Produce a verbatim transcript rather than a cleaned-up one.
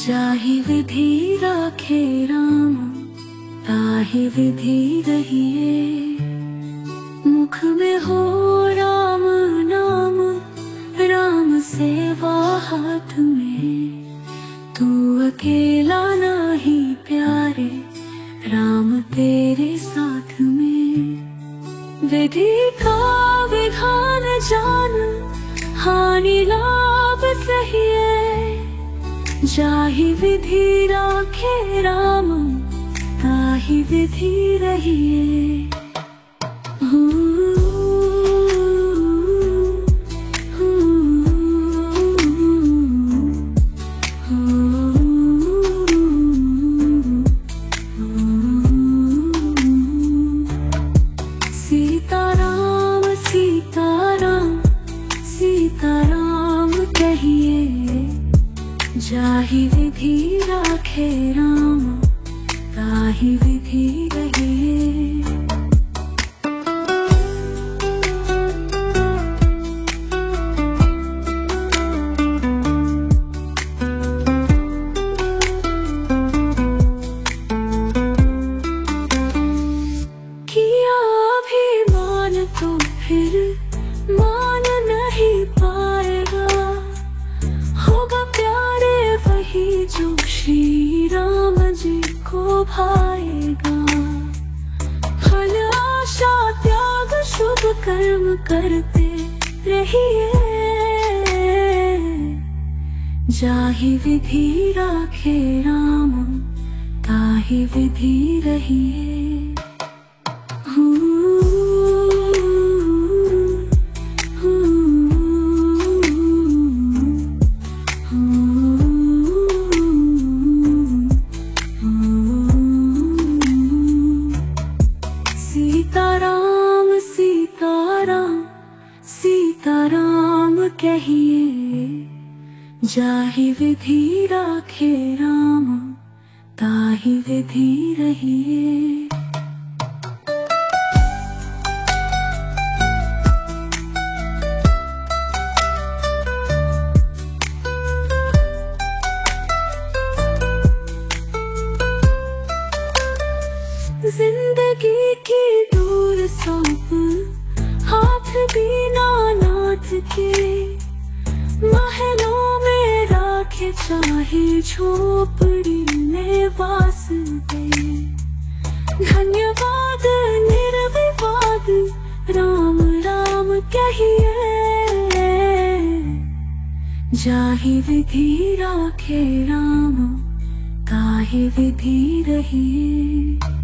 जाहि विधि राखे राम ताहि विधि रहिए। मुख में हो राम नाम, राम सेवा हाथ में। तू अकेला नहीं प्यारे, राम तेरे साथ में। विधि का विधान जान, हानि लाभ सहिए। जाहि विधि राखे राम ताहि विधि रहिए। सीताराम सीताराम सीताराम कहिए। जाहि विधि राखे राम ताहि विधि रहिए। किया अभिमान तो फिर मान नहीं पाएगा। होगा प्यारे वही जो श्री राम जी को भाएगा। फल आशा त्याग शुभ कर्म करते रहिए। जाहि विधि राखे राम ताहि विधि रहिए। सीताराम सीताराम सीताराम कहिए। जाहि विधि राखे राम ताहि विधि रहिए। जिंदगी की दूर सौंप हाथ बिना नाथ के। महलों में राखे चाहे झोपड़ी में वास दे। धन्यवाद निर्विवाद राम राम कहिए। जाहि विधि राखे राम ताहि विधि रहिए।